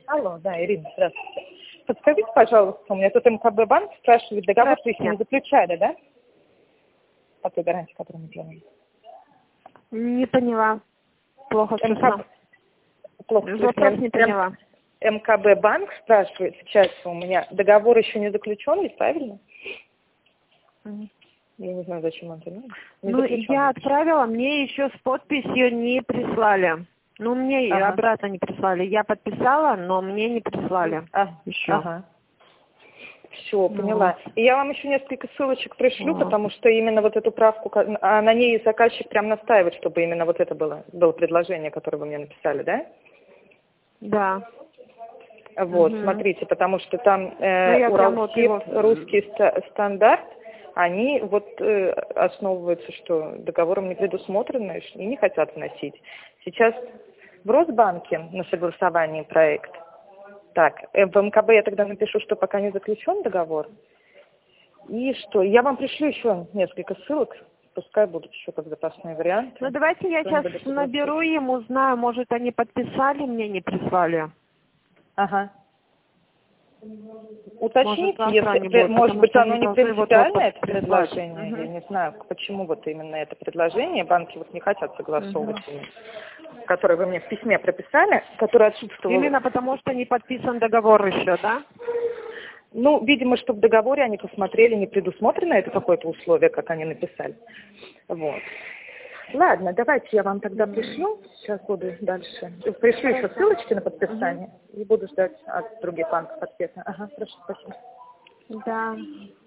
Алло, да, Ирина, здравствуйте. Подскажите, пожалуйста, у меня тут МКБ банк спрашивает, договор вы еще не заключали, да? По той гарантии, которую мы делаем. Не поняла. Плохо слышно. Плохо Вопрос не поняла. МКБ банк спрашивает сейчас у меня, договор еще не заключен, ведь правильно? Я не знаю, зачем он это нужно. Ну, я отправила, мне еще с подписью не прислали. Ну, мне обратно не прислали. Я подписала, но мне не прислали еще. Ага. Все, поняла. И я вам еще несколько ссылочек пришлю, потому что именно вот эту правку, на ней заказчик прям настаивает, чтобы именно вот это было предложение, которое вы мне написали, да? Да. Вот, смотрите, потому что там русский стандарт, они вот основываются, что договором не предусмотрено и не хотят вносить. Сейчас в Росбанке на согласовании проект. Так, в МКБ я тогда напишу, что пока не заключен договор. И что? Я вам пришлю еще несколько ссылок, пускай будут еще как запасные варианты. Ну, давайте я сейчас наберу им, узнаю, может, они подписали, мне не прислали. Ага. Уточните, если, может быть, оно не принципиально, это предложение. Я не знаю, почему вот именно это предложение. Банки вот не хотят согласовывать, которое вы мне в письме прописали, которое отсутствовало. Именно потому, что не подписан договор еще, да? Ну, видимо, что в договоре они посмотрели, не предусмотрено это какое-то условие, как они написали. Вот. Ладно, давайте я вам тогда пришлю. Сейчас буду дальше. Пришлю еще ссылочки на подписание и буду ждать от других банков ответа. Ага, хорошо, спасибо. Да.